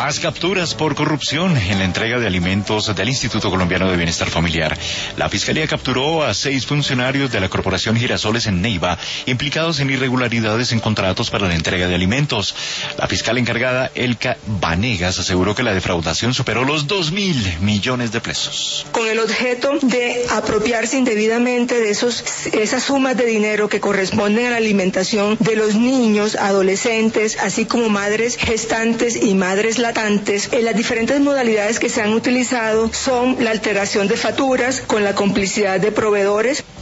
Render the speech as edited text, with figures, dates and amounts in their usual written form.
Más capturas por corrupción en la entrega de alimentos del Instituto Colombiano de Bienestar Familiar. La Fiscalía capturó a 6 funcionarios de la Corporación Girasoles en Neiva, implicados en irregularidades en contratos para la entrega de alimentos. La fiscal encargada, Elka Vanegas, aseguró que la defraudación superó los 2.000 millones de pesos. Con el objeto de apropiarse indebidamente de esas sumas de dinero que corresponden a la alimentación de los niños, adolescentes, así como madres gestantes y madres latantes. Las diferentes modalidades que se han utilizado son la alteración de facturas con la complicidad de proveedores.